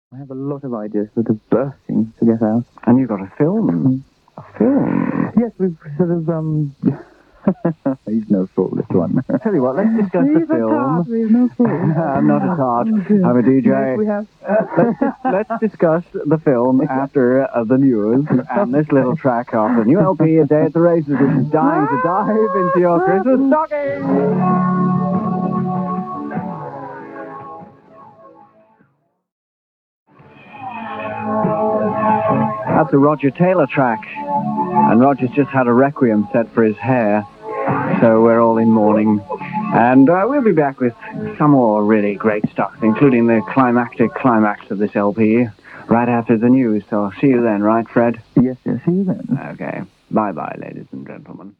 I have a lot of ideas that are bursting to get out. And you've got a film. A film? Yes, we've sort of, he's no fool, this one. Tell you what, let's discuss the film. He's no fool. I'm not a tart. Oh, dear. I'm a DJ. Yes, we have. Let's discuss the film after the news and this little track off the new LP, A Day at the Races, which is dying to dive into your Christmas stocking. That's a Roger Taylor track, and Roger's just had a requiem set for his hair, so we're all in mourning. And we'll be back with some more really great stuff, including the climactic climax of this LP, right after the news. So I'll see you then, right, Fred? Yes, see you then. Okay. Bye-bye, ladies and gentlemen.